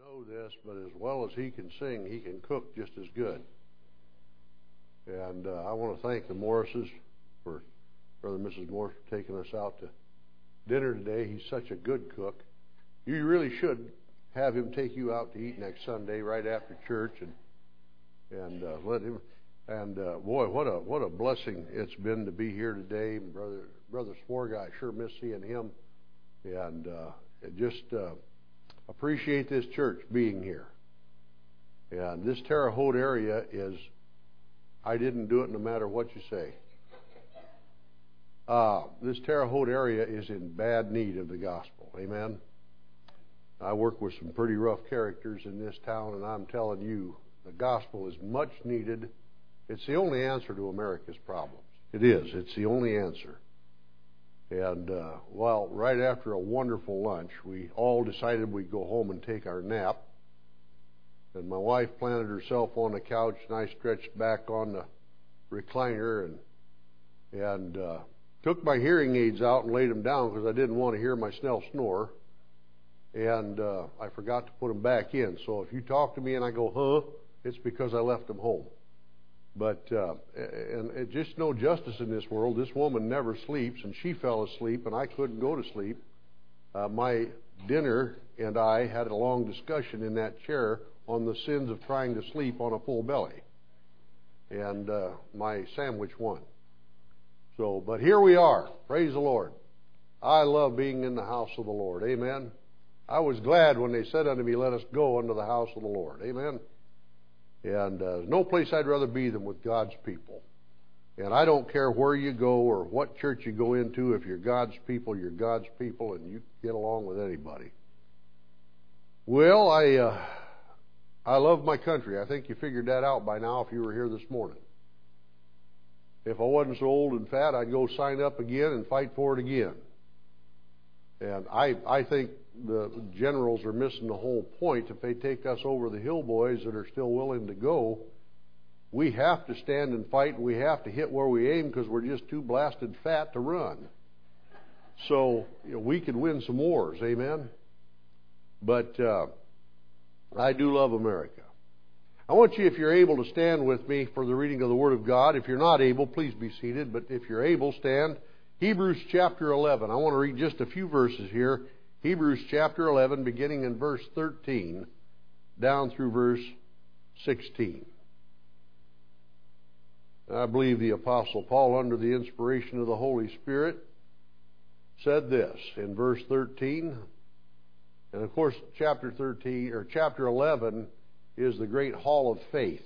know this, but as well as he can sing, he can cook just as good. And I want to thank the Morrises for Brother and Mrs. Morris for taking us out to dinner today. He's such a good cook. You really should have him take you out to eat next Sunday right after church, and let him. And boy, what a blessing it's been to be here today, Brother Swarga. I sure miss seeing him, and just appreciate this church being here. And this Terre Haute area is. I didn't do it no matter what you say. This Terre Haute area is in bad need of the gospel. Amen. I work with some pretty rough characters in this town, and I'm telling you, the gospel is much needed. It's the only answer to America's problems. It is. It's the only answer. And, right after a wonderful lunch, we all decided we'd go home and take our nap. And my wife planted herself on the couch, and I stretched back on the recliner and took my hearing aids out and laid them down because I didn't want to hear myself snore. And I forgot to put them back in. So if you talk to me and I go, huh, it's because I left them home. But and just no justice in this world. This woman never sleeps, and she fell asleep, and I couldn't go to sleep. My dinner and I had a long discussion in that chair on the sins of trying to sleep on a full belly. And my sandwich won. So, but here we are. Praise the Lord. I love being in the house of the Lord. Amen. I was glad when they said unto me, let us go unto the house of the Lord. Amen. And there's no place I'd rather be than with God's people. And I don't care where you go or what church you go into. If you're God's people, you're God's people, and you get along with anybody. Well, I love my country. I think you figured that out by now if you were here this morning. If I wasn't so old and fat, I'd go sign up again and fight for it again. And I think the generals are missing the whole point. If they take us over the hill boys that are still willing to go, we have to stand and fight, and we have to hit where we aim because we're just too blasted fat to run. So we could win some wars, amen? But I do love America. I want you, if you're able, to stand with me for the reading of the Word of God. If you're not able, please be seated. But if you're able, stand. Hebrews chapter 11. I want to read just a few verses here. Hebrews chapter 11, beginning in verse 13, down through verse 16. I believe the Apostle Paul, under the inspiration of the Holy Spirit, said this in verse 13. And of course, chapter 11 is the great hall of faith.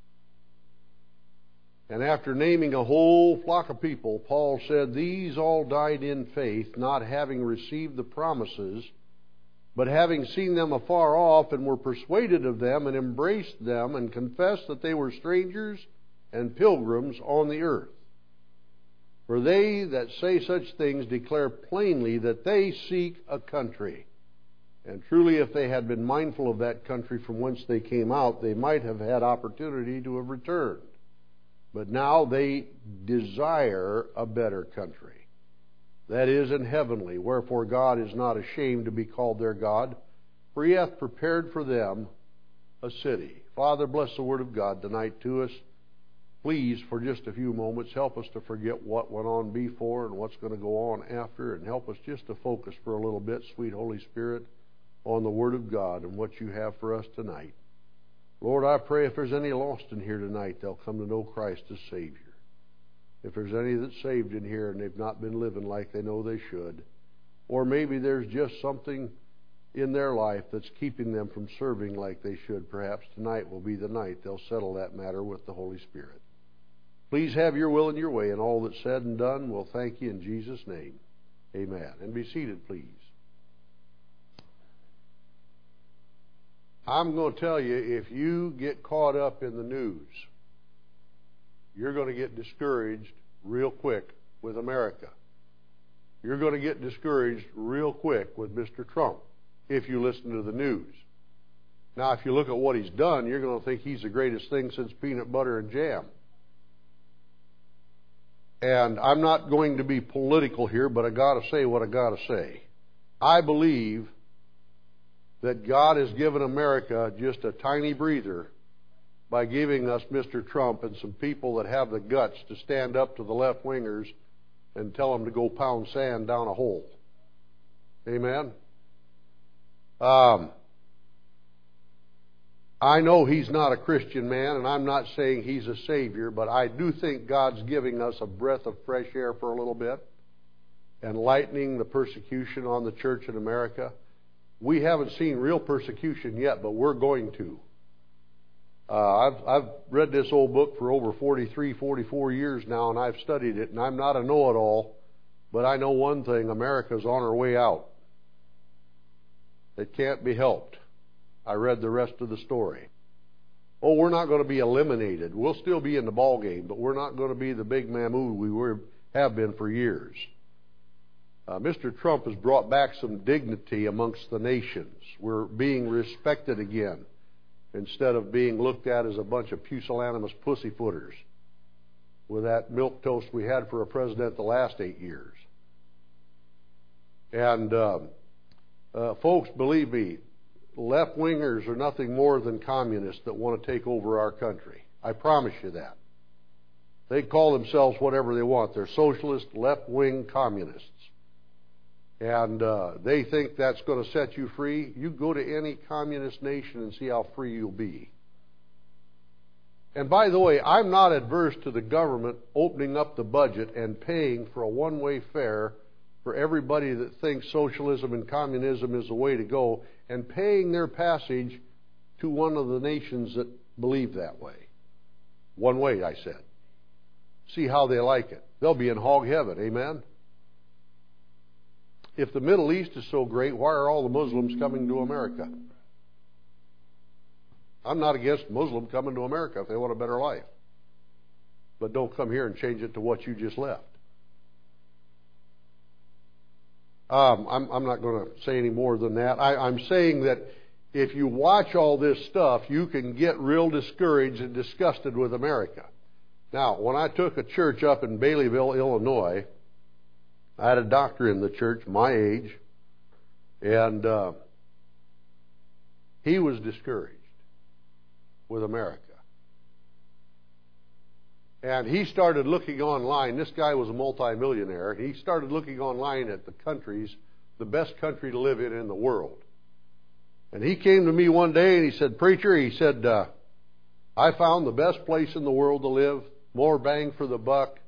And after naming a whole flock of people, Paul said, these all died in faith, not having received the promises, but having seen them afar off, and were persuaded of them, and embraced them, and confessed that they were strangers and pilgrims on the earth. For they that say such things declare plainly that they seek a country. And truly, if they had been mindful of that country from whence they came out, they might have had opportunity to have returned. But now they desire a better country, that is, an heavenly. Wherefore God is not ashamed to be called their God, for He hath prepared for them a city. Father, bless the Word of God tonight to us. Please, for just a few moments, help us to forget what went on before and what's going to go on after, and help us just to focus for a little bit, sweet Holy Spirit, on the Word of God and what you have for us tonight. Lord, I pray if there's any lost in here tonight, they'll come to know Christ as Savior. If there's any that's saved in here and they've not been living like they know they should, or maybe there's just something in their life that's keeping them from serving like they should, perhaps tonight will be the night they'll settle that matter with the Holy Spirit. Please have your will and your way in all that's said and done. We'll thank you in Jesus' name. Amen. And be seated, please. I'm going to tell you, if you get caught up in the news, you're going to get discouraged real quick with America. You're going to get discouraged real quick with Mr. Trump if you listen to the news. Now, if you look at what he's done, you're going to think he's the greatest thing since peanut butter and jam. And I'm not going to be political here, but I got to say what I got to say. I believe that God has given America just a tiny breather by giving us Mr. Trump and some people that have the guts to stand up to the left-wingers and tell them to go pound sand down a hole. Amen? I know he's not a Christian man, and I'm not saying he's a savior, but I do think God's giving us a breath of fresh air for a little bit and lightening the persecution on the church in America. We haven't seen real persecution yet, but we're going to. I've read this old book for over 43, 44 years now, and I've studied it, and I'm not a know-it-all, but I know one thing: America's on her way out. It can't be helped. I read the rest of the story. Oh, we're not going to be eliminated. We'll still be in the ball game, but we're not going to be the big mammoo we have been for years. Mr. Trump has brought back some dignity amongst the nations. We're being respected again, instead of being looked at as a bunch of pusillanimous pussyfooters with that milquetoast we had for a president the last 8 years. And folks, believe me, left-wingers are nothing more than communists that want to take over our country. I promise you that. They call themselves whatever they want. They're socialist, left-wing communists. And they think that's going to set you free. You go to any communist nation and see how free you'll be. And by the way, I'm not adverse to the government opening up the budget and paying for a one-way fare for everybody that thinks socialism and communism is the way to go, and paying their passage to one of the nations that believe that way. One way, I said. See how they like it. They'll be in hog heaven, amen? If the Middle East is so great, why are all the Muslims coming to America? I'm not against Muslims coming to America if they want a better life. But don't come here and change it to what you just left. I'm not going to say any more than that. I'm saying that if you watch all this stuff, you can get real discouraged and disgusted with America. Now, when I took a church up in Baileyville, Illinois, I had a doctor in the church, my age, and he was discouraged with America. And he started looking online. This guy was a multimillionaire. He started looking online at the countries, the best country to live in the world. And he came to me one day and he said, "Preacher," he said, "I found the best place in the world to live, more bang for the buck,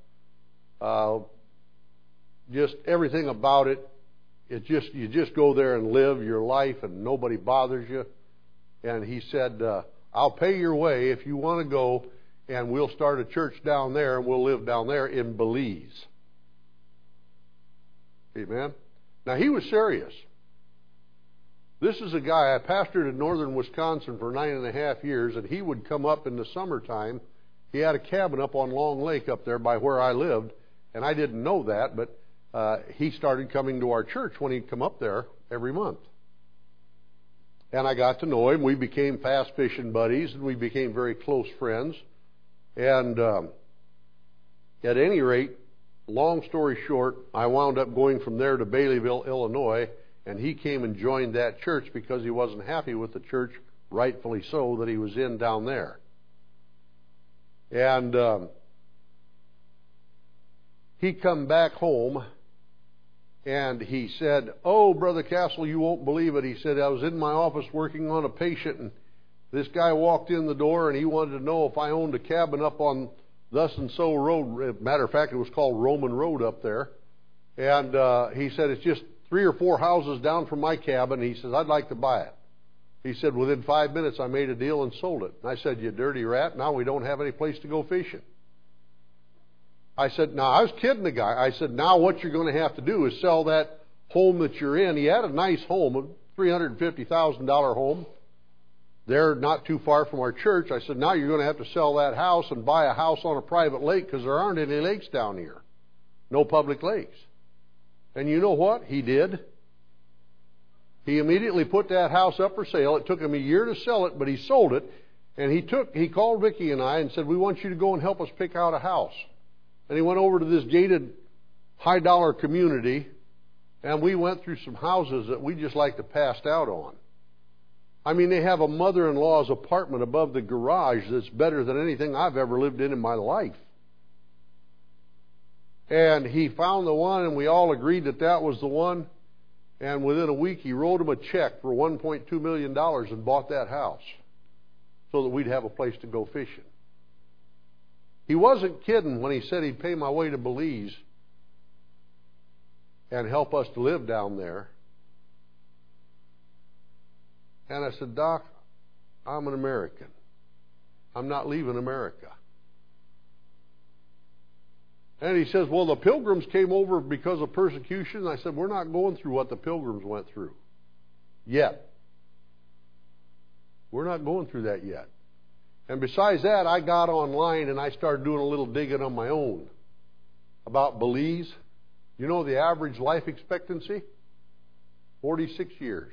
just everything about it. You just go there and live your life and nobody bothers you." And he said, "I'll pay your way if you want to go, and we'll start a church down there, and we'll live down there in Belize." Amen? Now, he was serious. This is a guy, I pastored in northern Wisconsin for 9.5 years, and he would come up in the summertime. He had a cabin up on Long Lake up there by where I lived, and I didn't know that, but he started coming to our church when he'd come up there every month. And I got to know him. We became fast fishing buddies, and we became very close friends. And at any rate, long story short, I wound up going from there to Baileyville, Illinois, and he came and joined that church because he wasn't happy with the church, rightfully so, that he was in down there. And he come back home, and he said, "Oh, Brother Castle, you won't believe it." He said, "I was in my office working on a patient, and this guy walked in the door, and he wanted to know if I owned a cabin up on thus and so road." Matter of fact, it was called Roman Road up there. And he said, "It's just 3 or 4 houses down from my cabin." He says, "I'd like to buy it." He said, "Within 5 minutes, I made a deal and sold it." And I said, "You dirty rat, now we don't have any place to go fishing." I said, now, I was kidding the guy. I said, "Now what you're going to have to do is sell that home that you're in." He had a nice home, a $350,000 home. They're not too far from our church. I said, "Now you're going to have to sell that house and buy a house on a private lake, because there aren't any lakes down here. No public lakes." And you know what? He did. He immediately put that house up for sale. It took him a year to sell it, but he sold it. And he called Vicki and I and said, "We want you to go and help us pick out a house." And he went over to this gated, high-dollar community, and we went through some houses that we just like to pass out on. I mean, they have a mother-in-law's apartment above the garage that's better than anything I've ever lived in my life. And he found the one, and we all agreed that that was the one. And within a week, he wrote him a check for $1.2 million and bought that house so that we'd have a place to go fishing. He wasn't kidding when he said he'd pay my way to Belize and help us to live down there. And I said, Doc, I'm an American. I'm not leaving America. And he says, well, the Pilgrims came over because of persecution. I said, we're not going through what the Pilgrims went through yet. We're not going through that yet. And besides that, I got online and I started doing a little digging on my own about Belize. You know the average life expectancy? 46 years.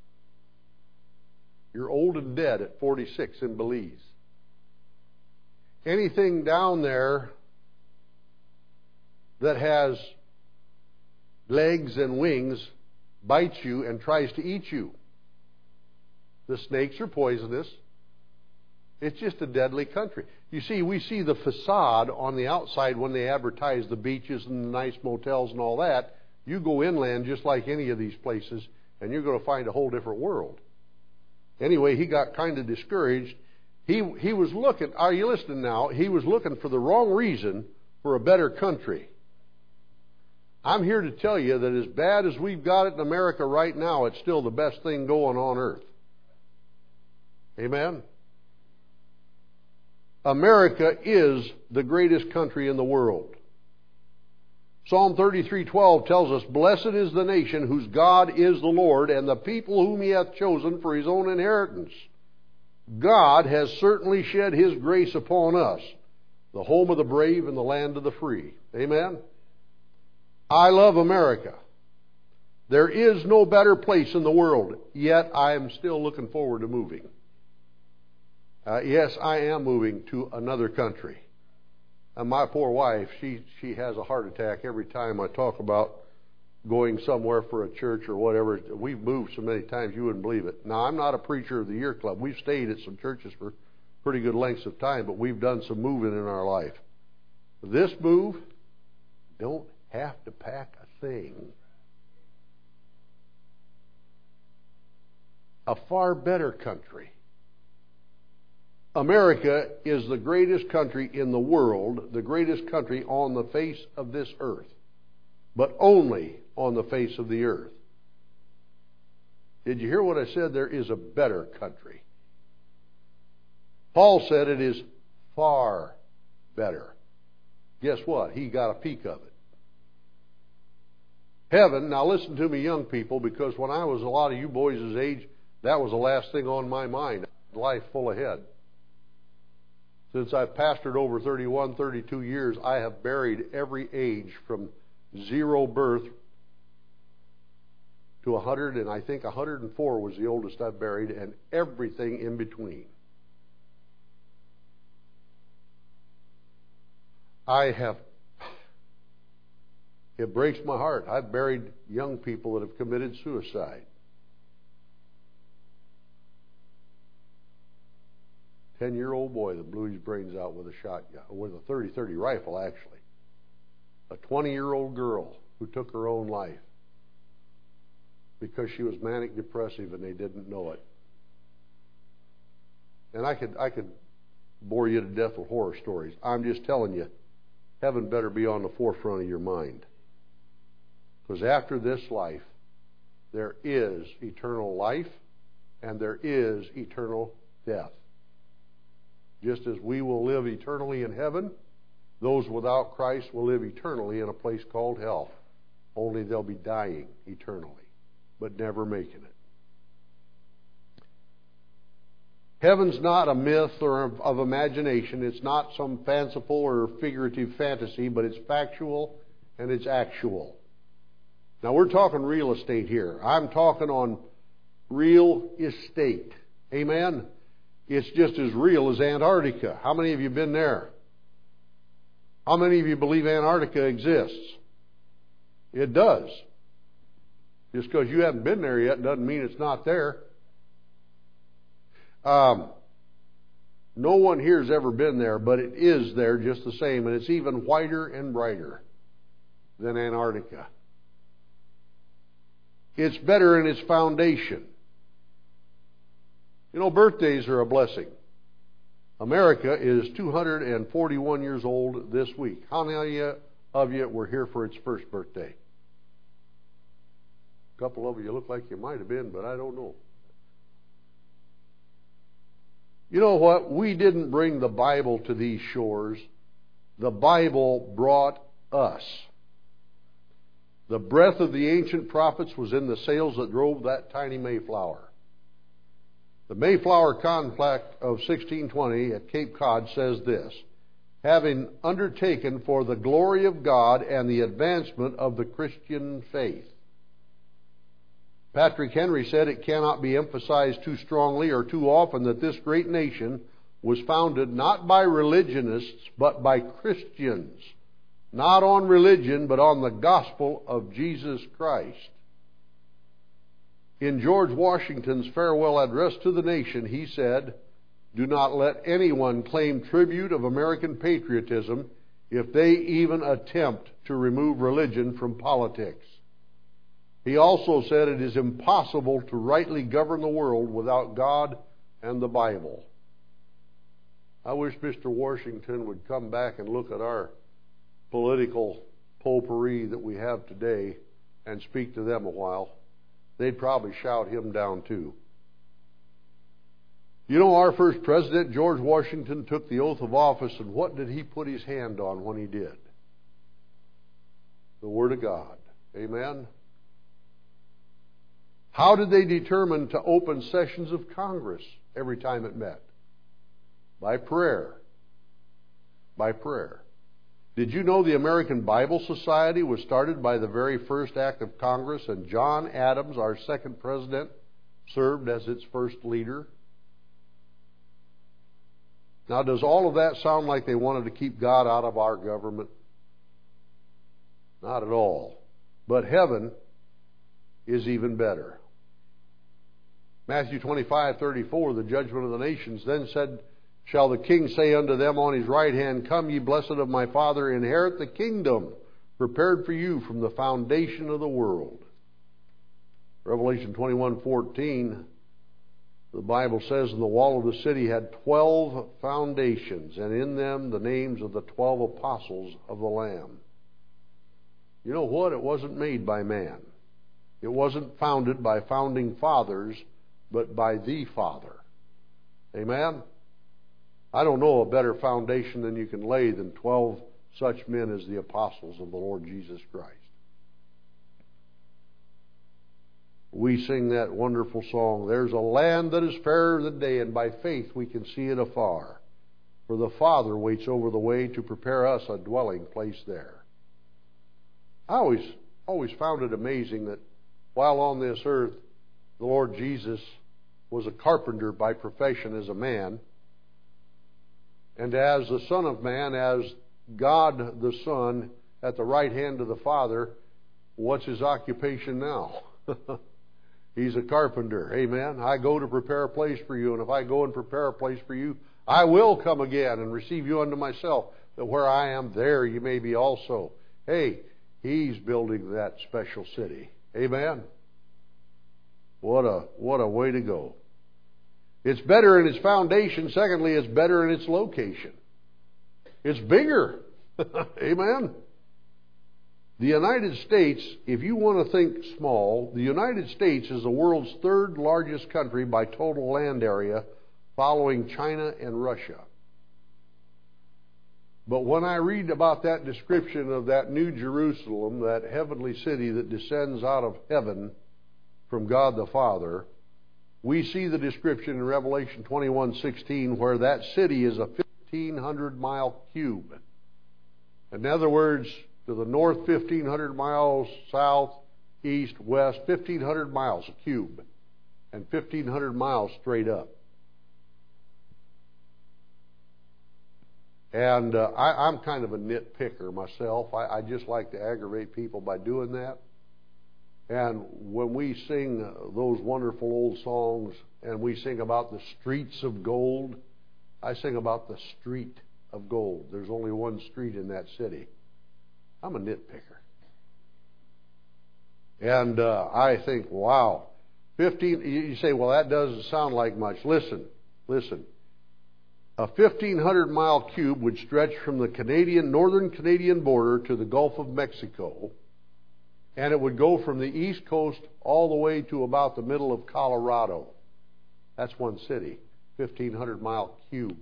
You're old and dead at 46 in Belize. Anything down there that has legs and wings bites you and tries to eat you. The snakes are poisonous. It's just a deadly country. You see, we see the facade on the outside when they advertise the beaches and the nice motels and all that. You go inland just like any of these places, and you're going to find a whole different world. Anyway, he got kind of discouraged. He was looking, are you listening now? He was looking for the wrong reason for a better country. I'm here to tell you that as bad as we've got it in America right now, it's still the best thing going on earth. Amen? America is the greatest country in the world. Psalm 33:12 tells us, blessed is the nation whose God is the Lord, and the people whom he hath chosen for his own inheritance. God has certainly shed his grace upon us, the home of the brave and the land of the free. Amen? I love America. There is no better place in the world, yet I am still looking forward to moving. Yes, I am moving to another country. And my poor wife, she has a heart attack every time I talk about going somewhere for a church or whatever. We've moved so many times you wouldn't believe it. Now, I'm not a preacher of the year club. We've stayed at some churches for pretty good lengths of time, but we've done some moving in our life. This move, don't have to pack a thing. A far better country. America is the greatest country in the world, the greatest country on the face of this earth, but only on the face of the earth. Did you hear what I said? There is a better country. Paul said it is far better. Guess what? He got a peek of it. Heaven, now listen to me young people, because when I was a lot of you boys' age, that was the last thing on my mind. Life full ahead. Since I've pastored over 31, 32 years, I have buried every age from 0 birth to 100, and I think 104 was the oldest I've buried, and everything in between. It breaks my heart. I've buried young people that have committed suicide. 10-year-old boy that blew his brains out with a shotgun, with a 30-30 rifle, actually. A 20-year-old girl who took her own life because she was manic depressive and they didn't know it. And I could bore you to death with horror stories. I'm just telling you, heaven better be on the forefront of your mind. Because after this life, there is eternal life and there is eternal death. Just as we will live eternally in heaven, those without Christ will live eternally in a place called hell. Only they'll be dying eternally, but never making it. Heaven's not a myth or of imagination. It's not some fanciful or figurative fantasy, but it's factual and it's actual. Now, we're talking real estate here. I'm talking on real estate. Amen? It's just as real as Antarctica. How many of you have been there? How many of you believe Antarctica exists? It does. Just because you haven't been there yet doesn't mean it's not there. No one here has ever been there, but it is there just the same, and it's even whiter and brighter than Antarctica. It's better in its foundation. You know, birthdays are a blessing. America is 241 years old this week. How many of you were here for its first birthday? A couple of you look like you might have been, but I don't know. You know what? We didn't bring the Bible to these shores. The Bible brought us. The breath of the ancient prophets was in the sails that drove that tiny Mayflower. The Mayflower Compact of 1620 at Cape Cod says this: having undertaken for the glory of God and the advancement of the Christian faith. Patrick Henry said it cannot be emphasized too strongly or too often that this great nation was founded not by religionists but by Christians, not on religion but on the gospel of Jesus Christ. In George Washington's farewell address to the nation, he said, "Do not let anyone claim tribute of American patriotism if they even attempt to remove religion from politics." He also said it is impossible to rightly govern the world without God and the Bible. I wish Mr. Washington would come back and look at our political potpourri that we have today and speak to them a while. They'd probably shout him down too. You know, our first president, George Washington, took the oath of office, and what did he put his hand on when he did? The Word of God. Amen? How did they determine to open sessions of Congress every time it met? By prayer. By prayer. Did you know the American Bible Society was started by the very first act of Congress, and John Adams, our second president, served as its first leader? Now, does all of that sound like they wanted to keep God out of our government? Not at all. But heaven is even better. Matthew 25:34, the judgment of the nations. Then said, shall the king say unto them on his right hand, Come, ye blessed of my Father, inherit the kingdom prepared for you from the foundation of the world. Revelation 21:14, the Bible says, And the wall of the city had 12 foundations, and in them the names of the 12 apostles of the Lamb. You know what? It wasn't made by man. It wasn't founded by founding fathers, but by the Father. Amen? I don't know a better foundation than you can lay than 12 such men as the apostles of the Lord Jesus Christ. We sing that wonderful song, There's a land that is fairer than day, and by faith we can see it afar. For the Father waits over the way to prepare us a dwelling place there. I always found it amazing that while on this earth, the Lord Jesus was a carpenter by profession as a man, and as the Son of Man, as God the Son, at the right hand of the Father, what's his occupation now? He's a carpenter. Amen. I go to prepare a place for you, and if I go and prepare a place for you, I will come again and receive you unto myself, that where I am, there you may be also. Hey, he's building that special city. Amen. What a way to go. It's better in its foundation. Secondly, it's better in its location. It's bigger. Amen. The United States, if you want to think small, the United States is the world's third largest country by total land area, following China and Russia. But when I read about that description of that New Jerusalem, that heavenly city that descends out of heaven from God the Father, we see the description in Revelation 21:16 where that city is a 1,500-mile cube. In other words, to the north 1,500 miles, south, east, west, 1,500 miles a cube, and 1,500 miles straight up. And I'm kind of a nitpicker myself. I just like to aggravate people by doing that. And when we sing those wonderful old songs and we sing about the streets of gold, I sing about the street of gold. There's only one street in that city. I'm a nitpicker. And I think, wow, 15, you say, well, that doesn't sound like much. Listen. A 1,500-mile cube would stretch from the northern Canadian border to the Gulf of Mexico, and it would go from the east coast all the way to about the middle of Colorado. That's one city, 1,500-mile cube.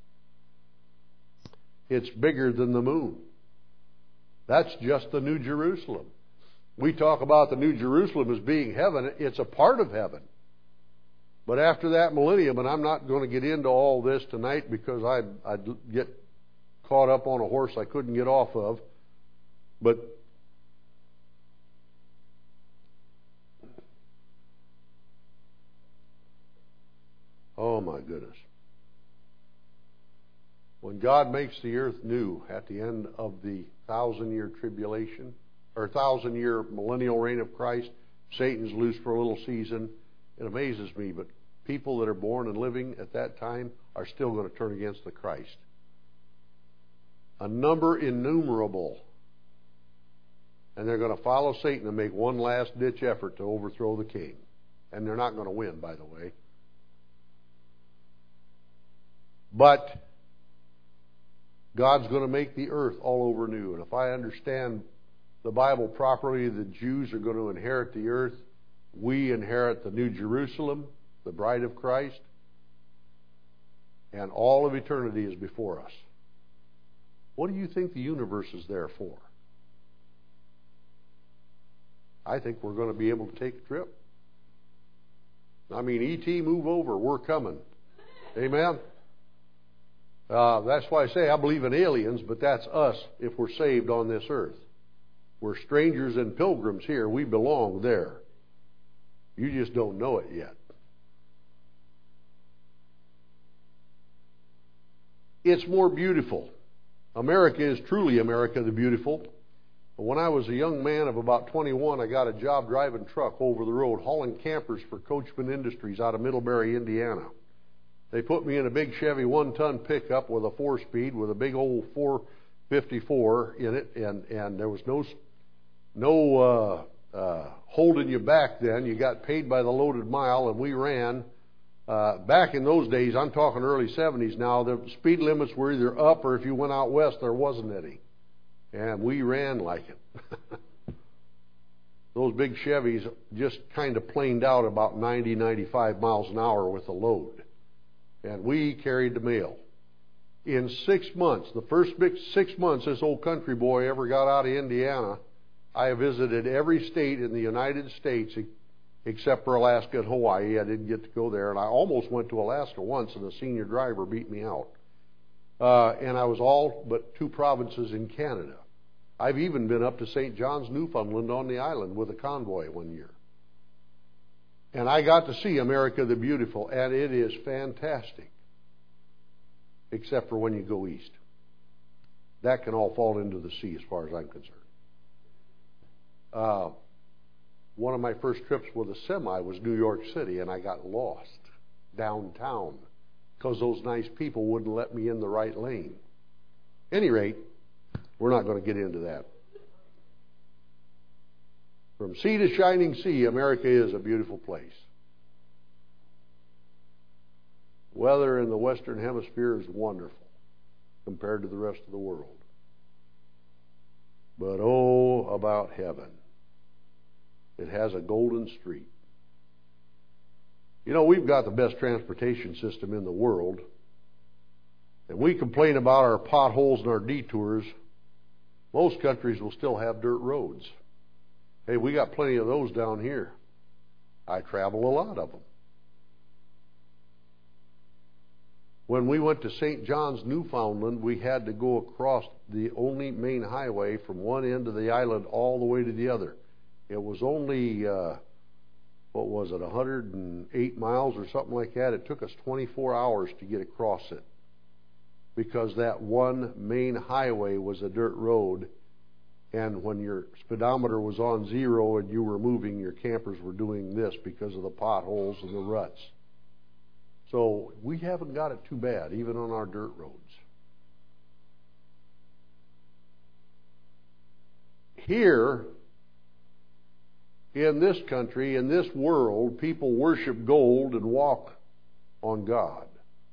It's bigger than the moon. That's just the New Jerusalem. We talk about the New Jerusalem as being heaven. It's a part of heaven. But after that millennium, and I'm not going to get into all this tonight because I'd get caught up on a horse I couldn't get off of. But oh my goodness. When God makes the earth new at the end of the 1,000-year tribulation, or 1,000-year millennial reign of Christ, Satan's loose for a little season. It amazes me, but people that are born and living at that time are still going to turn against the Christ. A number innumerable. And they're going to follow Satan and make one last-ditch effort to overthrow the king. And they're not going to win, by the way. But God's going to make the earth all over new. And if I understand the Bible properly, the Jews are going to inherit the earth. We inherit the New Jerusalem, the bride of Christ. And all of eternity is before us. What do you think the universe is there for? I think we're going to be able to take a trip. I mean, E.T., move over. We're coming. Amen? That's why I say I believe in aliens, but that's us if we're saved on this earth. We're strangers and pilgrims here. We belong there. You just don't know it yet. It's more beautiful. America is truly America the beautiful. When I was a young man of about 21, I got a job driving truck over the road, hauling campers for Coachman Industries out of Middlebury, Indiana. They put me in a big Chevy 1-ton pickup with a 4-speed with a big old 454 in it, and there was no holding you back then. You got paid by the loaded mile, and we ran. Back in those days, I'm talking early 70s now, the speed limits were either up or if you went out west, there wasn't any. And we ran like it. Those big Chevys just kind of planed out about 90, 95 miles an hour with a load. And we carried the mail. In 6 months, the first big 6 months this old country boy ever got out of Indiana, I visited every state in the United States except for Alaska and Hawaii. I didn't get to go there. And I almost went to Alaska once, and the senior driver beat me out. And I was all but 2 provinces in Canada. I've even been up to St. John's, Newfoundland on the island with a convoy one year. And I got to see America the Beautiful, and it is fantastic, except for when you go east. That can all fall into the sea as far as I'm concerned. One of my first trips with a semi was New York City, and I got lost downtown because those nice people wouldn't let me in the right lane. At any rate, we're not going to get into that. From sea to shining sea, America is a beautiful place. Weather in the Western Hemisphere is wonderful compared to the rest of the world. But oh, about heaven. It has a golden street. You know, we've got the best transportation system in the world. And we complain about our potholes and our detours. Most countries will still have dirt roads. Hey, we got plenty of those down here. I travel a lot of them. When we went to St. John's, Newfoundland, we had to go across the only main highway from one end of the island all the way to the other. It was only, 108 miles or something like that. It took us 24 hours to get across it because that one main highway was a dirt road, And when your speedometer was on 0 and you were moving, your campers were doing this because of the potholes and the ruts. So we haven't got it too bad, even on our dirt roads. Here, in this country, in this world, people worship gold and walk on God.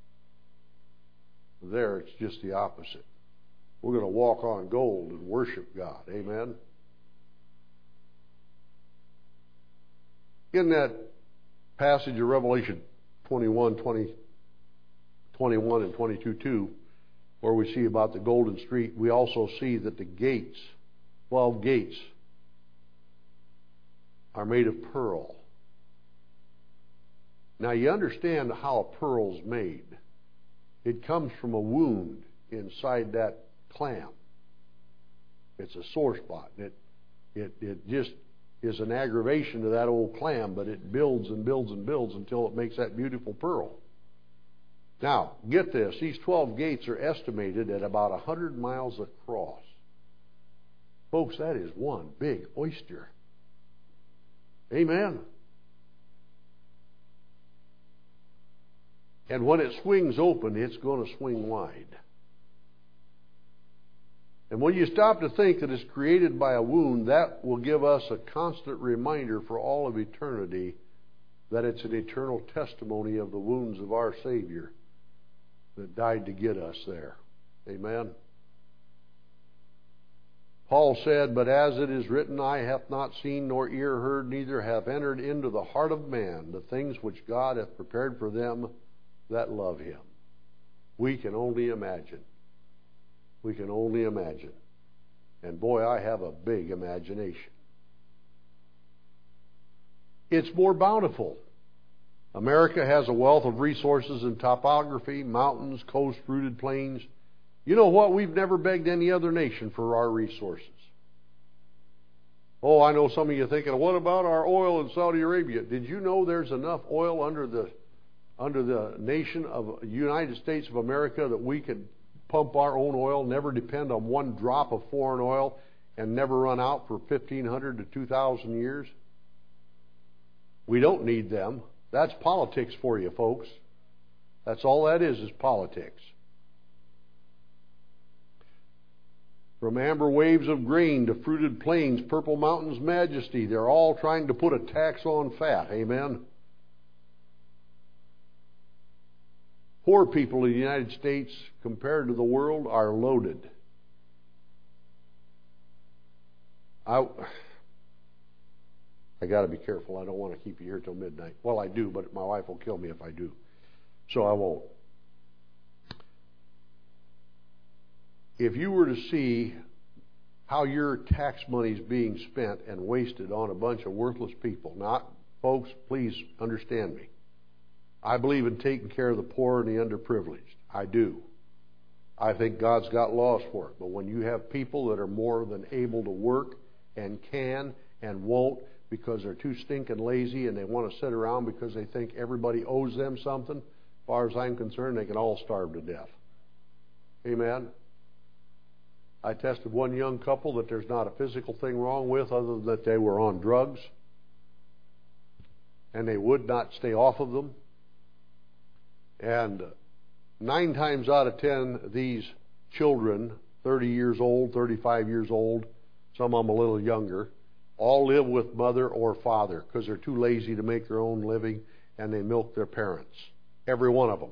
There, it's just the opposite. We're going to walk on gold and worship God. Amen? In that passage of Revelation 21 and 22, where we see about the golden street, we also see that the gates, 12 gates, are made of pearl. Now you understand how a pearl's made. It comes from a wound inside that clam. It's a sore spot. It just is an aggravation to that old clam, but it builds and builds and builds until it makes that beautiful pearl. Now, get this. These 12 gates are estimated at about 100 miles across. Folks, that is one big oyster. Amen. And when it swings open, it's going to swing wide. And when you stop to think that it's created by a wound, that will give us a constant reminder for all of eternity that it's an eternal testimony of the wounds of our Savior that died to get us there. Amen. Paul said, "But as it is written, eye hath not seen, nor ear heard, neither have entered into the heart of man the things which God hath prepared for them that love Him." We can only imagine. We can only imagine. And boy, I have a big imagination. It's more bountiful. America has a wealth of resources in topography, mountains, coast-rooted plains. You know what? We've never begged any other nation for our resources. Oh, I know some of you thinking, what about our oil in Saudi Arabia? Did you know there's enough oil under the nation of United States of America that we could pump our own oil, never depend on one drop of foreign oil, and never run out for 1,500 to 2,000 years? We don't need them. That's politics for you, folks. That's all that is politics. From amber waves of grain to fruited plains, purple mountains' majesty, they're all trying to put a tax on fat. Amen? Poor people in the United States, compared to the world, are loaded. I got to be careful. I don't want to keep you here till midnight. Well, I do, but my wife will kill me if I do. So I won't. If you were to see how your tax money is being spent and wasted on a bunch of worthless people, folks, please understand me. I believe in taking care of the poor and the underprivileged. I do. I think God's got laws for it. But when you have people that are more than able to work and can and won't because they're too stinking lazy and they want to sit around because they think everybody owes them something, as far as I'm concerned, they can all starve to death. Amen? I tested one young couple that there's not a physical thing wrong with other than that they were on drugs and they would not stay off of them. And 9 times out of 10, these children, 30 years old, 35 years old, some of them a little younger, all live with mother or father because they're too lazy to make their own living and they milk their parents. Every one of them.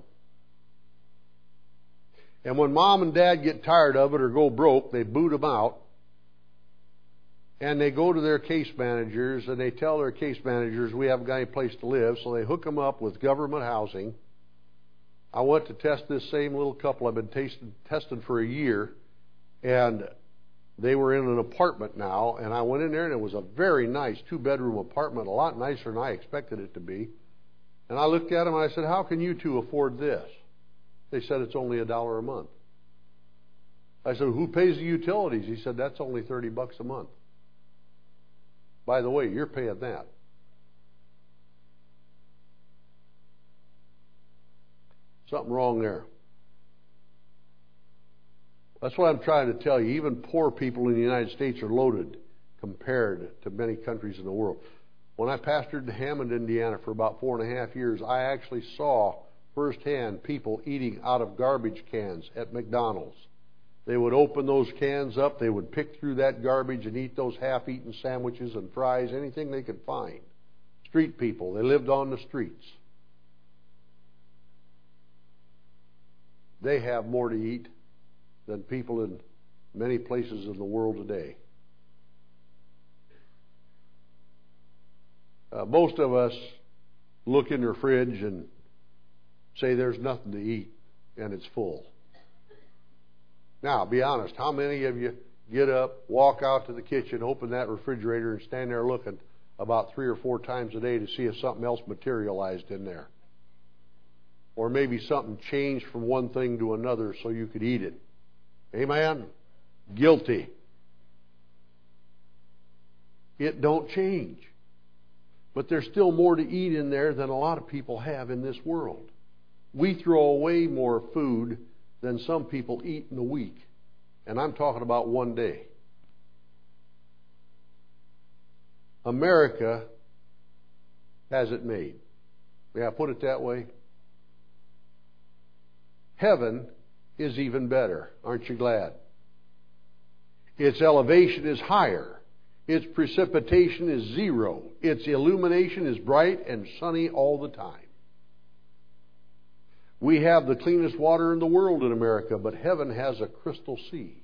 And when mom and dad get tired of it or go broke, they boot them out. And they go to their case managers and they tell their case managers, we haven't got any place to live, so they hook them up with government housing. I went to test this same little couple. I've been testing for a year, and they were in an apartment now, and I went in there, and it was a very nice 2-bedroom apartment, a lot nicer than I expected it to be. And I looked at them, and I said, how can you two afford this? They said, it's only $1 a month. I said, who pays the utilities? He said, that's only $30 a month. By the way, you're paying that. Something wrong there. That's what I'm trying to tell you. Even poor people in the United States are loaded compared to many countries in the world. When I pastored in Hammond, Indiana for about 4.5 years, I actually saw firsthand people eating out of garbage cans at McDonald's. They would open those cans up, they would pick through that garbage and eat those half-eaten sandwiches and fries, anything they could find. Street people, they lived on the streets. They have more to eat than people in many places in the world today. Most of us look in their fridge and say there's nothing to eat, and it's full. Now, be honest, how many of you get up, walk out to the kitchen, open that refrigerator, and stand there looking about 3 or 4 times a day to see if something else materialized in there? Or maybe something changed from one thing to another so you could eat it. Amen? Guilty. It don't change. But there's still more to eat in there than a lot of people have in this world. We throw away more food than some people eat in a week. And I'm talking about one day. America has it made. May I put it that way? Heaven is even better. Aren't you glad? Its elevation is higher. Its precipitation is zero. Its illumination is bright and sunny all the time. We have the cleanest water in the world in America, but heaven has a crystal sea.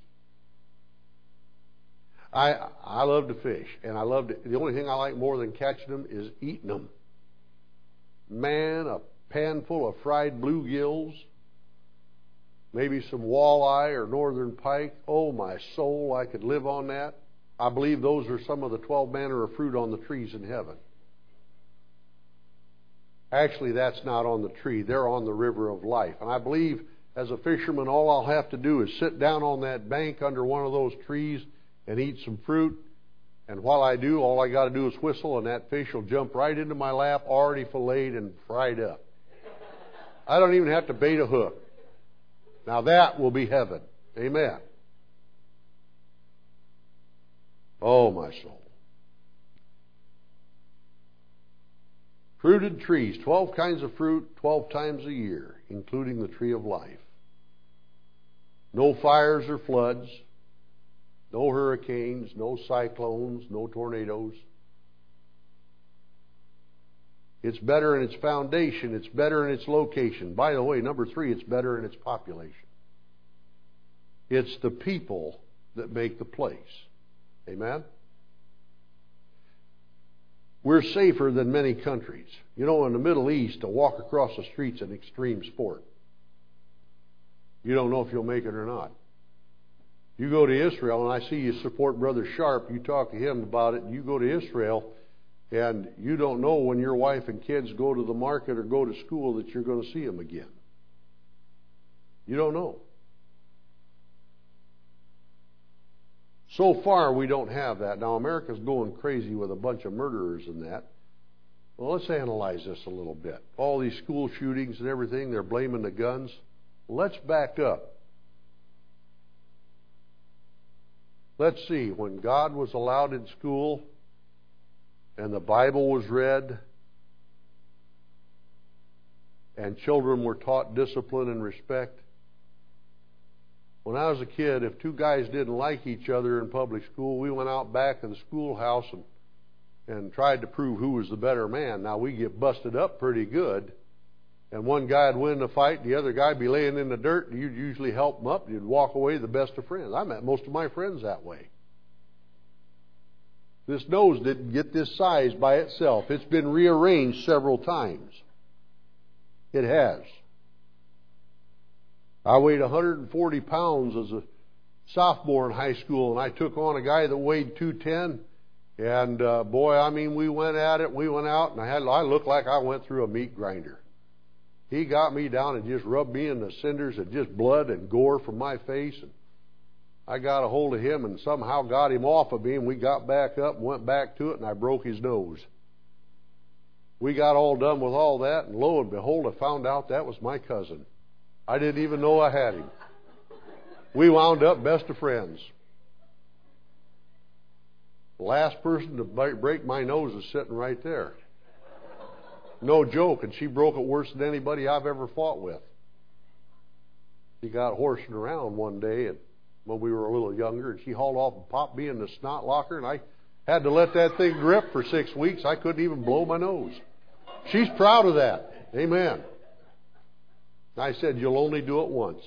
I love to fish, and the only thing I like more than catching them is eating them. Man, a pan full of fried bluegills, maybe some walleye or northern pike. Oh, my soul, I could live on that. I believe those are some of the 12 manner of fruit on the trees in heaven. Actually, that's not on the tree. They're on the river of life. And I believe as a fisherman, all I'll have to do is sit down on that bank under one of those trees and eat some fruit. And while I do, all I got to do is whistle, and that fish will jump right into my lap, already filleted and fried up. I don't even have to bait a hook. Now that will be heaven. Amen. Oh, my soul. Fruited trees, 12 kinds of fruit, 12 times a year, including the tree of life. No fires or floods, no hurricanes, no cyclones, no tornadoes. It's better in its foundation. It's better in its location. By the way, number 3, it's better in its population. It's the people that make the place. Amen? We're safer than many countries. You know, in the Middle East, to walk across the street's an extreme sport. You don't know if you'll make it or not. You go to Israel, and I see you support Brother Sharp. You talk to him about it. You go to Israel, and you don't know when your wife and kids go to the market or go to school that you're going to see them again. You don't know. So far, we don't have that. Now, America's going crazy with a bunch of murderers and that. Well, let's analyze this a little bit. All these school shootings and everything, they're blaming the guns. Let's back up. Let's see, when God was allowed in school and the Bible was read and children were taught discipline and respect, when I was a kid, if 2 guys didn't like each other in public school, we went out back of the schoolhouse and tried to prove who was the better man. Now, we get busted up pretty good, and one guy would win the fight, and the other guy would be laying in the dirt, and you'd usually help him up, and you'd walk away the best of friends. I met most of my friends that way. This nose didn't get this size by itself. It's been rearranged several times. It has. I weighed 140 pounds as a sophomore in high school, and I took on a guy that weighed 210. And boy, I mean, we went at it. We went out, and I looked like I went through a meat grinder. He got me down and just rubbed me in the cinders, and just blood and gore from my face. And I got a hold of him and somehow got him off of me, and we got back up and went back to it, and I broke his nose. We got all done with all that, and lo and behold, I found out that was my cousin. I didn't even know I had him. We wound up best of friends. The last person to break my nose is sitting right there. No joke, and she broke it worse than anybody I've ever fought with. She got horsing around one day when we were a little younger, and she hauled off and popped me in the snot locker, and I had to let that thing drip for 6 weeks. I couldn't even blow my nose. She's proud of that. Amen. I said, you'll only do it once.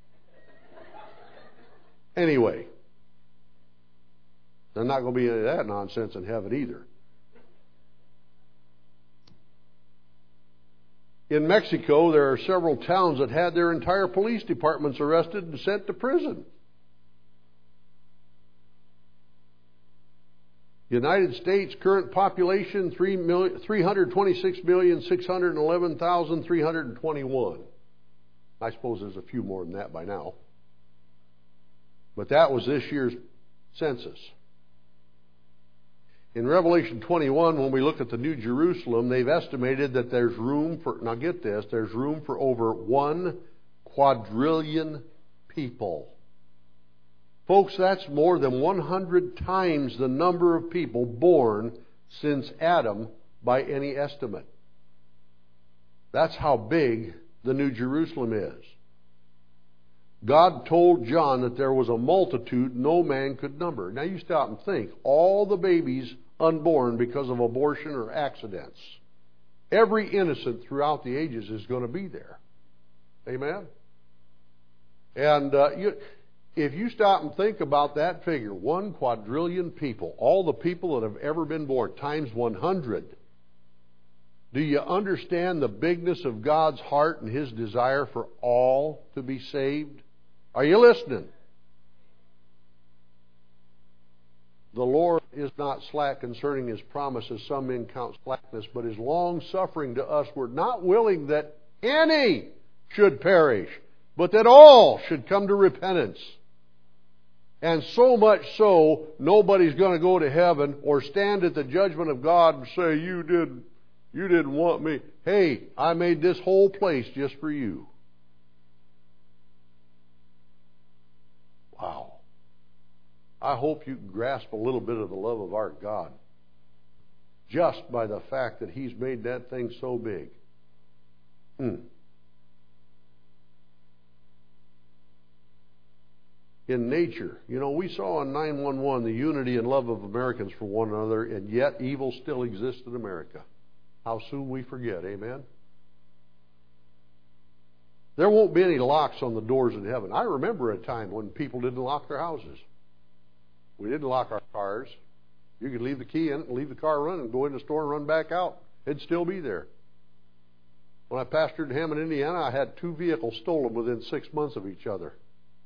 Anyway, there's not going to be any of that nonsense in heaven either. In Mexico, there are several towns that had their entire police departments arrested and sent to prison. United States current population 326,611,321. I suppose there's a few more than that by now. But that was this year's census. In Revelation 21, when we look at the New Jerusalem, they've estimated that there's room for, now get this, there's room for over 1 quadrillion people. Folks, that's more than 100 times the number of people born since Adam by any estimate. That's how big the New Jerusalem is. God told John that there was a multitude no man could number. Now you stop and think. All the babies unborn because of abortion or accidents. Every innocent throughout the ages is going to be there. Amen? And if you stop and think about that figure, 1 quadrillion people, all the people that have ever been born, times 100, do you understand the bigness of God's heart and His desire for all to be saved? Are you listening? The Lord is not slack concerning His promise, as some men count slackness, but is long-suffering to us. We're not willing that any should perish, but that all should come to repentance. And so much so, nobody's going to go to heaven or stand at the judgment of God and say, you didn't want me. Hey, I made this whole place just for you. Wow. I hope you can grasp a little bit of the love of our God just by the fact that He's made that thing so big. In nature, we saw on 9/11 the unity and love of Americans for one another, and yet evil still exists in America. How soon we forget, amen? There won't be any locks on the doors in heaven. I remember a time when people didn't lock their houses. We didn't lock our cars. You could leave the key in it and leave the car running, go in the store and run back out. It'd still be there. When I pastored in Hammond, Indiana, I had 2 vehicles stolen within 6 months of each other.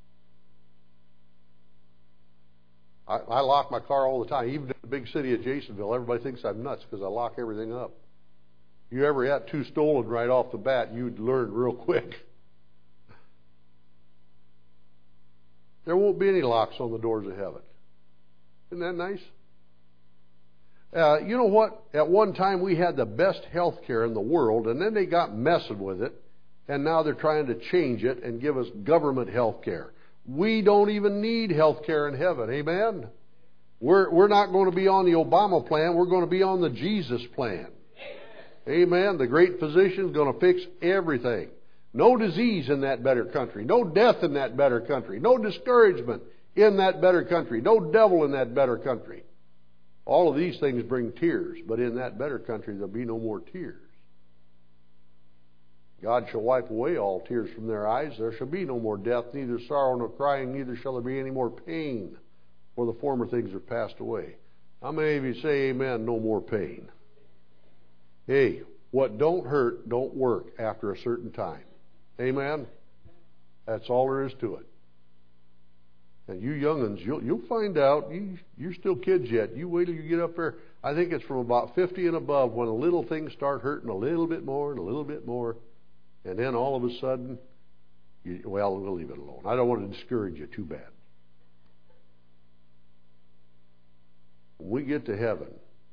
I lock my car all the time. Even in the big city of Jasonville, everybody thinks I'm nuts because I lock everything up. You ever had 2 stolen right off the bat, you'd learn real quick. There won't be any locks on the doors of heaven. Isn't that nice? You know what? At one time we had the best health care in the world, and then they got messing with it, and now they're trying to change it and give us government health care. We don't even need health care in heaven. Amen? We're not going to be on the Obama plan. We're going to be on the Jesus plan. Amen? The great physician is going to fix everything. No disease in that better country. No death in that better country. No discouragement in that better country. No devil in that better country. All of these things bring tears, but in that better country there'll be no more tears. God shall wipe away all tears from their eyes. There shall be no more death, neither sorrow nor crying, neither shall there be any more pain, for the former things are passed away. How many of you say amen, no more pain? Hey, what don't hurt don't work after a certain time. Amen? That's all there is to it. And you young'uns, you'll find out. You're still kids yet. You wait till you get up there. I think it's from about 50 and above when the little things start hurting a little bit more and a little bit more. And then all of a sudden, we'll leave it alone. I don't want to discourage you too bad. When we get to heaven,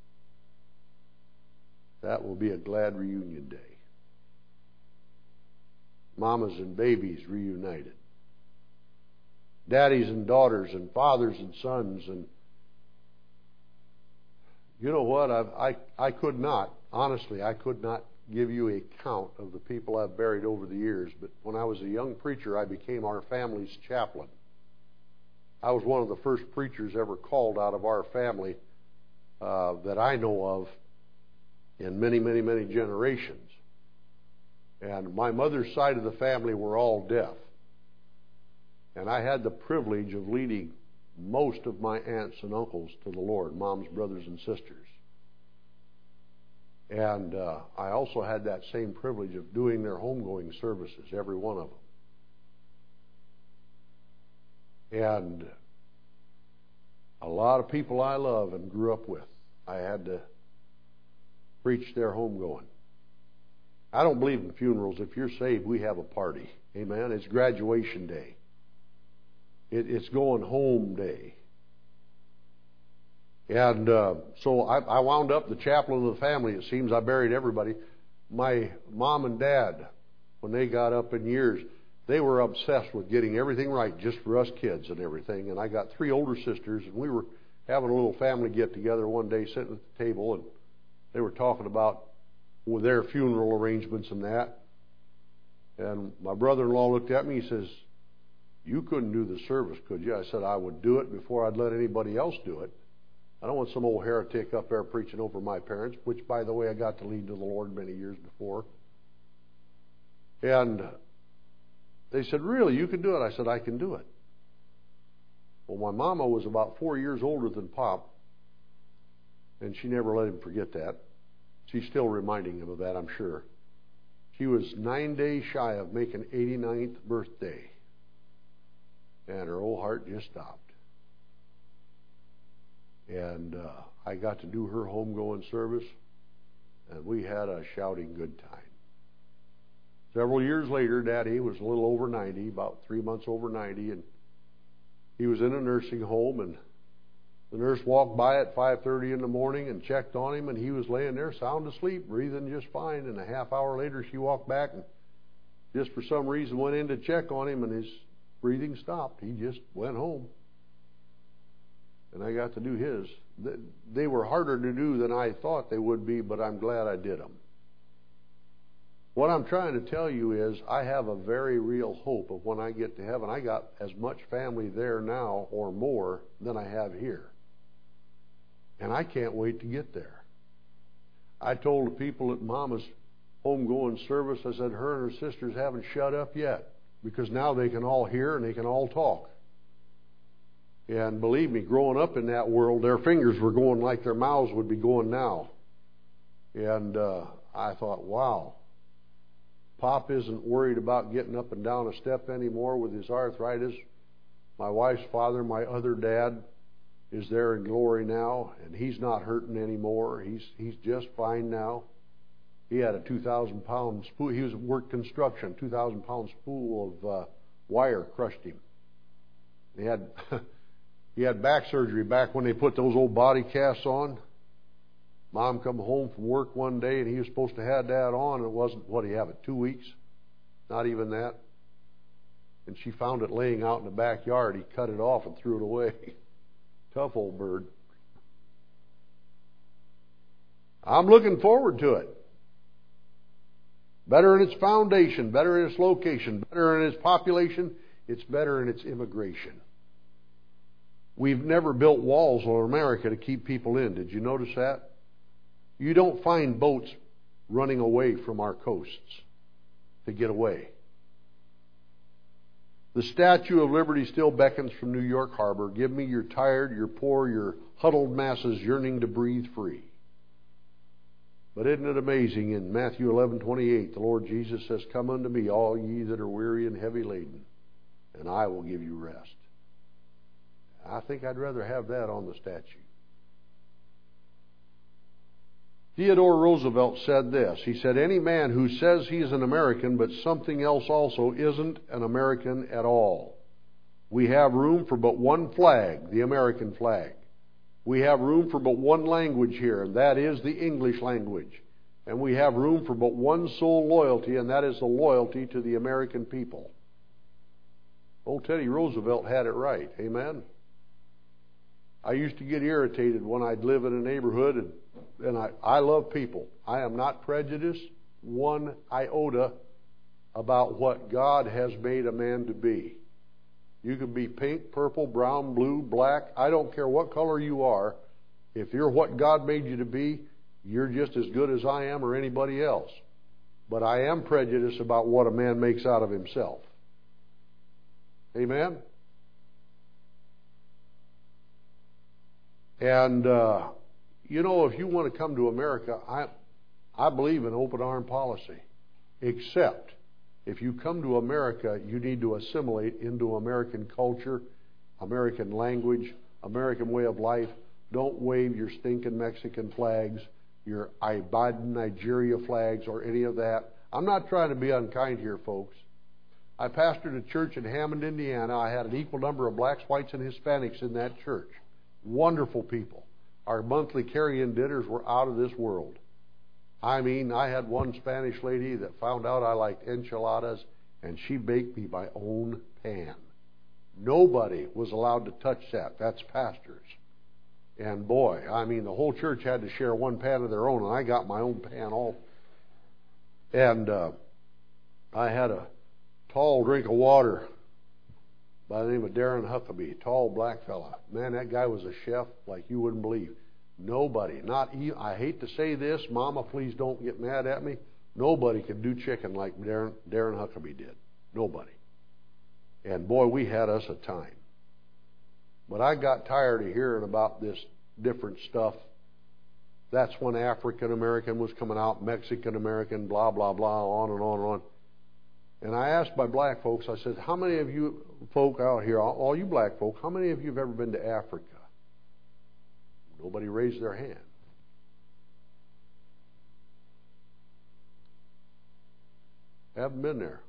that will be a glad reunion day. Mamas and babies reunited. daddies and daughters and fathers and sons. And you know what? I could not, honestly, I could not give you a count of the people I've buried over the years. But when I was a young preacher, I became our family's chaplain. I was one of the first preachers ever called out of our family that I know of in many, many, many generations. And my mother's side of the family were all deaf. And I had the privilege of leading most of my aunts and uncles to the Lord, Mom's brothers and sisters. And I also had that same privilege of doing their homegoing services, every one of them. And a lot of people I love and grew up with, I had to preach their homegoing. I don't believe in funerals. If you're saved, we have a party. Amen? It's graduation day. It's going home day. And so I wound up the chaplain of the family. It seems I buried everybody. My mom and dad, when they got up in years, they were obsessed with getting everything right just for us kids and everything. And I got 3 older sisters, and we were having a little family get-together one day, sitting at the table, and they were talking about their funeral arrangements and that. And my brother-in-law looked at me, he says, "You couldn't do the service, could you?" I said, "I would do it before I'd let anybody else do it. I don't want some old heretic up there preaching over my parents," which, by the way, I got to lead to the Lord many years before. And they said, "Really, you can do it?" I said, "I can do it." Well, my mama was about 4 years older than Pop, and she never let him forget that. She's still reminding him of that, I'm sure. She was 9 days shy of making 89th birthday, and her old heart just stopped. And I got to do her homegoing service, and we had a shouting good time. Several years later, Daddy was a little over 90, about 3 months over 90, and he was in a nursing home, and the nurse walked by at 5:30 in the morning and checked on him, and he was laying there sound asleep, breathing just fine. And a half hour later, she walked back and just for some reason went in to check on him, and his breathing stopped. He just went home. And I got to do his. They were harder to do than I thought they would be, but I'm glad I did them. What I'm trying to tell you is I have a very real hope of when I get to heaven. I got as much family there now or more than I have here. And I can't wait to get there. I told the people at Mama's homegoing service, I said, her and her sisters haven't shut up yet, because now they can all hear and they can all talk. And believe me, growing up in that world, their fingers were going like their mouths would be going now. And I thought, wow, Pop isn't worried about getting up and down a step anymore with his arthritis. My wife's father, my other dad, is there in glory now, and he's not hurting anymore. He's just fine now. He had a 2,000-pound spool. He was worked construction. 2,000-pound spool of wire crushed him. He had back surgery back when they put those old body casts on. Mom come home from work one day, and he was supposed to have that on. It wasn't, what do you have it, 2 weeks? Not even that. And she found it laying out in the backyard. He cut it off and threw it away. Tough old bird. I'm looking forward to it. Better in its foundation, better in its location, better in its population. It's better in its immigration. We've never built walls on America to keep people in. Did you notice that? You don't find boats running away from our coasts to get away. The Statue of Liberty still beckons from New York Harbor. Give me your tired, your poor, your huddled masses yearning to breathe free. But isn't it amazing, in Matthew 11:28, the Lord Jesus says, "Come unto me, all ye that are weary and heavy laden, and I will give you rest." I think I'd rather have that on the statue. Theodore Roosevelt said this. He said, "Any man who says he is an American but something else also isn't an American at all. We have room for but one flag, the American flag. We have room for but one language here, and that is the English language. And we have room for but one sole loyalty, and that is the loyalty to the American people." Old Teddy Roosevelt had it right. Amen? I used to get irritated when I'd live in a neighborhood, and I love people. I am not prejudiced one iota about what God has made a man to be. You can be pink, purple, brown, blue, black. I don't care what color you are. If you're what God made you to be, you're just as good as I am or anybody else. But I am prejudiced about what a man makes out of himself. Amen? And, if you want to come to America, I believe in open arm policy. Except, if you come to America, you need to assimilate into American culture, American language, American way of life. Don't wave your stinking Mexican flags, your Ibadan Nigeria flags, or any of that. I'm not trying to be unkind here, folks. I pastored a church in Hammond, Indiana. I had an equal number of blacks, whites, and Hispanics in that church. Wonderful people. Our monthly carry-in dinners were out of this world. I mean, I had one Spanish lady that found out I liked enchiladas, and she baked me my own pan. Nobody was allowed to touch that. That's pastors. And boy, I mean, the whole church had to share one pan of their own, and I got my own pan all. And I had a tall drink of water by the name of Darren Huckabee, tall black fella. Man, that guy was a chef like you wouldn't believe. Nobody, not even, I hate to say this, Mama, please don't get mad at me. Nobody could do chicken like Darren Huckabee did. Nobody. And boy, we had us a time. But I got tired of hearing about this different stuff. That's when African American was coming out, Mexican American, blah, blah, blah, on and on and on. And I asked my black folks, I said, how many of you folk out here, all you black folk, how many of you have ever been to Africa? Nobody raised their hand. Haven't been there.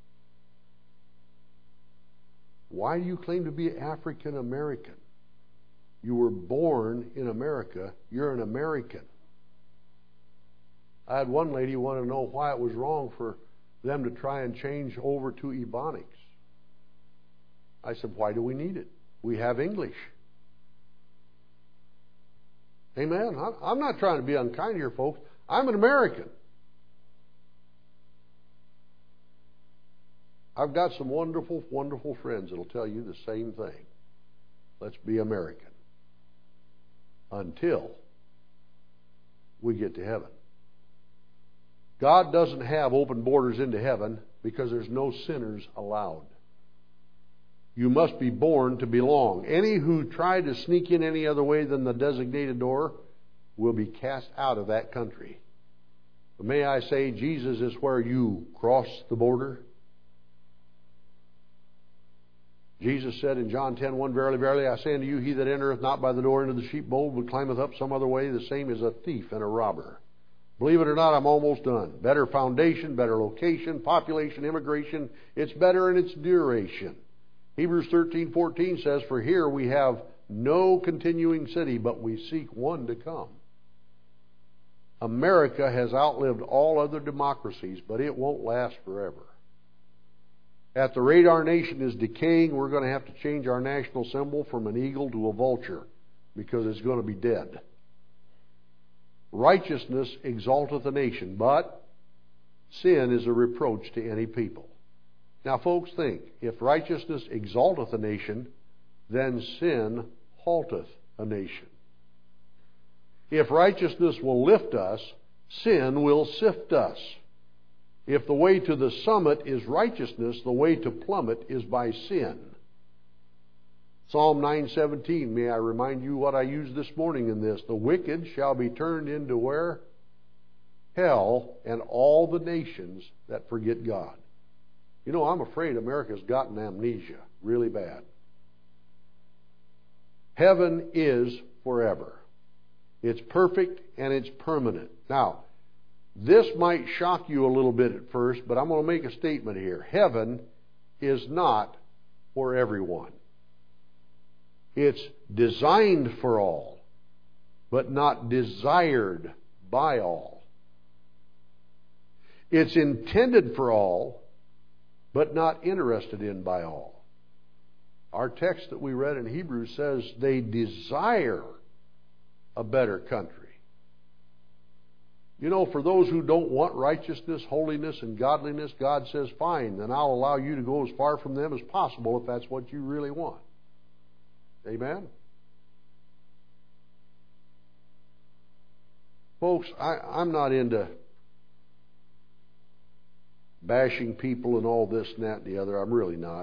Why do you claim to be African American? You were born in America. You're an American. I had one lady want to know why it was wrong for them to try and change over to Ebonics. I said, why do we need it? We have English. Amen. I'm not trying to be unkind here, folks. I'm an American. I've got some wonderful, wonderful friends that will tell you the same thing. Let's be American. Until we get to heaven. God doesn't have open borders into heaven because there's no sinners allowed. You must be born to belong. Any who try to sneak in any other way than the designated door will be cast out of that country. But may I say, Jesus is where you cross the border. Jesus said in John 10:1, verily, verily, I say unto you, he that entereth not by the door into the sheepfold, but climbeth up some other way, the same is a thief and a robber. Believe it or not, I'm almost done. Better foundation, better location, population, immigration. It's better in its duration. Hebrews 13:14 says, for here we have no continuing city, but we seek one to come. America has outlived all other democracies, but it won't last forever. At the rate our nation is decaying, we're going to have to change our national symbol from an eagle to a vulture because it's going to be dead. Righteousness exalteth a nation, but sin is a reproach to any people. Now, folks, think, if righteousness exalteth a nation, then sin halteth a nation. If righteousness will lift us, sin will sift us. If the way to the summit is righteousness, the way to plummet is by sin. Psalm 9:17, may I remind you what I used this morning in this. The wicked shall be turned into where? Hell, and all the nations that forget God. You know, I'm afraid America's gotten amnesia really bad. Heaven is forever. It's perfect and it's permanent. Now, this might shock you a little bit at first, but I'm going to make a statement here. Heaven is not for everyone. It's designed for all, but not desired by all. It's intended for all, but not interested in by all. Our text that we read in Hebrews says they desire a better country. You know, for those who don't want righteousness, holiness, and godliness, God says, fine, then I'll allow you to go as far from them as possible if that's what you really want. Amen? Folks, I'm not into bashing people and all this and that and the other. I'm really not.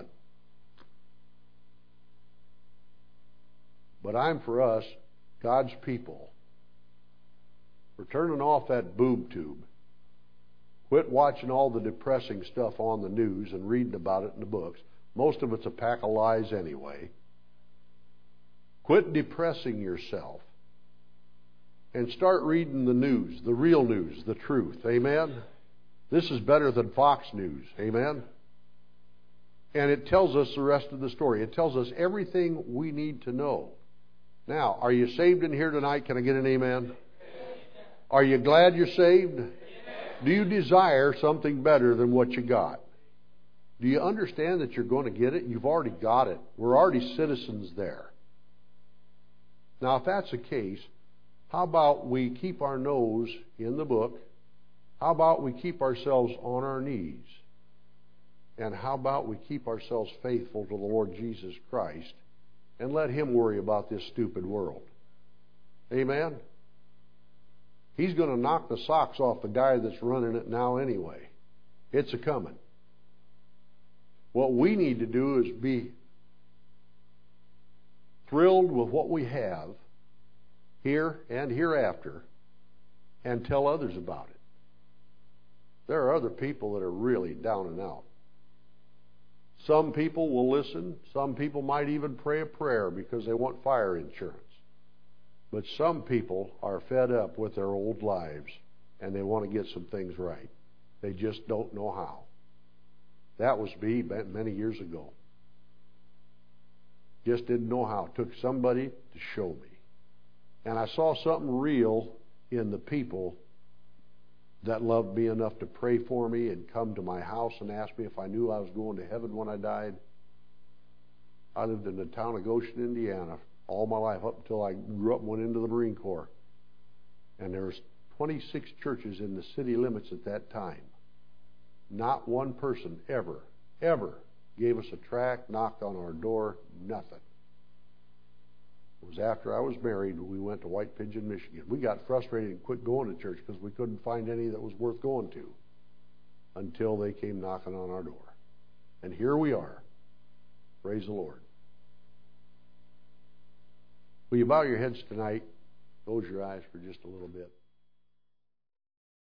But I'm for us, God's people. We're turning off that boob tube. Quit watching all the depressing stuff on the news and reading about it in the books. Most of it's a pack of lies anyway. Quit depressing yourself and start reading the news, the real news, the truth. Amen? This is better than Fox News. Amen? And it tells us the rest of the story. It tells us everything we need to know. Now, are you saved in here tonight? Can I get an amen? Are you glad you're saved? Do you desire something better than what you got? Do you understand that you're going to get it? You've already got it. We're already citizens there. Now, if that's the case, how about we keep our nose in the book? How about we keep ourselves on our knees? And how about we keep ourselves faithful to the Lord Jesus Christ and let Him worry about this stupid world? Amen? He's going to knock the socks off the guy that's running it now anyway. It's a-coming. What we need to do is be thrilled with what we have here and hereafter and tell others about it. There are other people that are really down and out. Some people will listen. Some people might even pray a prayer because they want fire insurance. But some people are fed up with their old lives and they want to get some things right. They just don't know how. That was me many years ago. Just didn't know how. It took somebody to show me. And I saw something real in the people that loved me enough to pray for me and come to my house and ask me if I knew I was going to heaven when I died. I lived in the town of Goshen, Indiana, all my life up until I grew up and went into the Marine Corps. And there was 26 churches in the city limits at that time. Not one person ever gave us a tract, knocked on our door, nothing. It was after I was married we went to White Pigeon, Michigan. We got frustrated and quit going to church because we couldn't find any that was worth going to until they came knocking on our door. And here we are. Praise the Lord. Will you bow your heads tonight? Close your eyes for just a little bit.